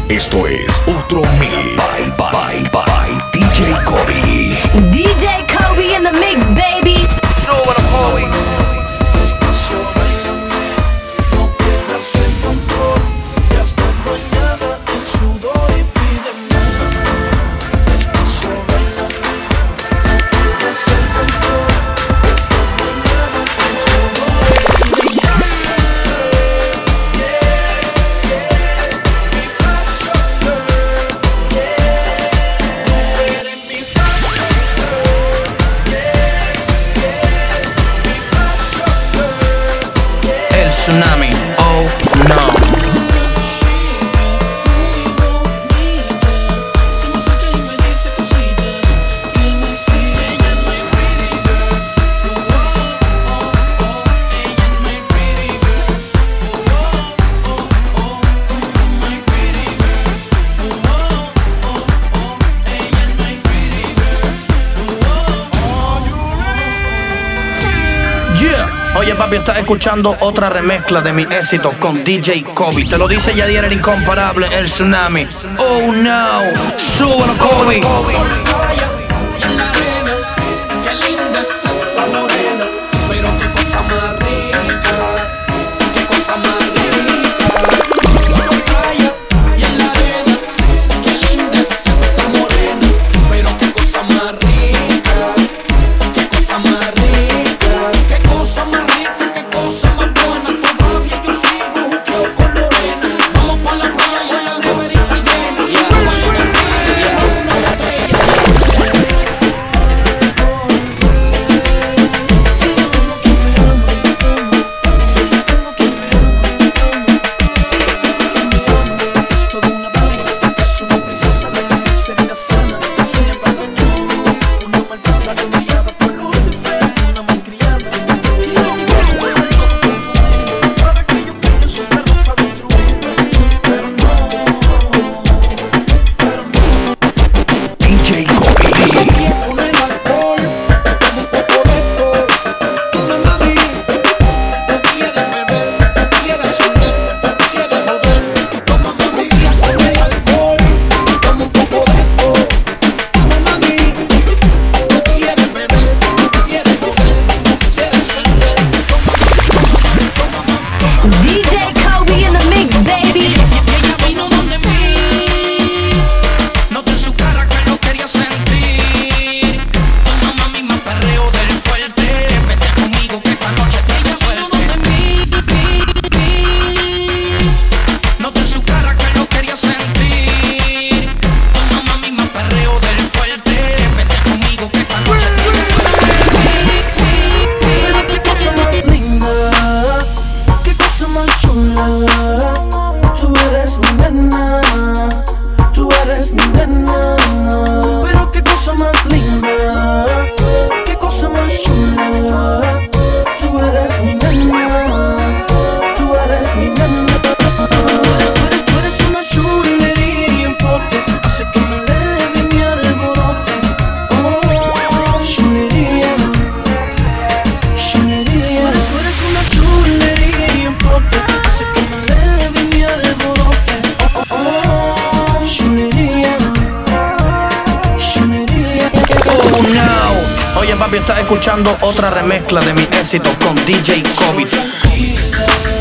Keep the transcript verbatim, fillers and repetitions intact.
Esto es otro mix. Bye, bye, bye, D J Kobe. D J Kobe in the mix, baby. Súbelo, Kobe. Despacio, bailame, no pierdas el control. Ya está bañada en sudor y pídeme. Despacio, bailame, no pierdas el control. Ya está bañada en sudor y pídeme. El tsunami, oh no. Yeah. Oye papi, estás escuchando otra remezcla de mi éxito con D J Kobe. Te lo dice Yadier el incomparable, el tsunami. Oh no, súbelo Kobe. En la arena, qué linda está esa morena, pero qué cosa más rica, qué cosa más rica. Playa y en la arena, qué linda está esa morena, pero qué cosa más rica, qué cosa más rica, qué cosa más rica, qué cosa más buena. Todavía yo sigo juqueo con Lorena. Vamos pa' la playa con la neverita llena, y vamos a ir al cine con una botella. D J Kobe. Con el alcohol, toma un poco de esto. Una mami, tú quieres beber, tú quieres cenar, tú quieres joder. Toma mami, con el alcohol, toma un poco de esto. Una mami, tú quieres beber, tú quieres joder, tú quieres cenar. Toma mami, toma mami, toma mami. D J Kobe in the mix, baby. Ella vino donde mí, noté en su cara que lo quería sentir. Toma mami, más perreo del fuerte. Vete conmigo que esta noche te ella vino donde mí, noté en su cara que lo quería sentir. Toma mami, más perreo del fuerte. Vete conmigo que esta noche te ella Pero qué cosa más linda, qué cosa más chula. Tú eres mi nena, tú eres mi nena. Pero qué cosa más linda, qué cosa más chula. Tú eres mi nena, tú eres mi nena. Tú eres, tú eres, tú eres una chulería en pote, hace que me eleve mi alborote. Oh, chulería. Chulería. Tú eres una chulería en pote, hace que me eleve mi alborote. Oh, oh, chulería. Chulería. Oh no. Oye papi, estás escuchando otra remezcla de mi éxito con D J Kobe.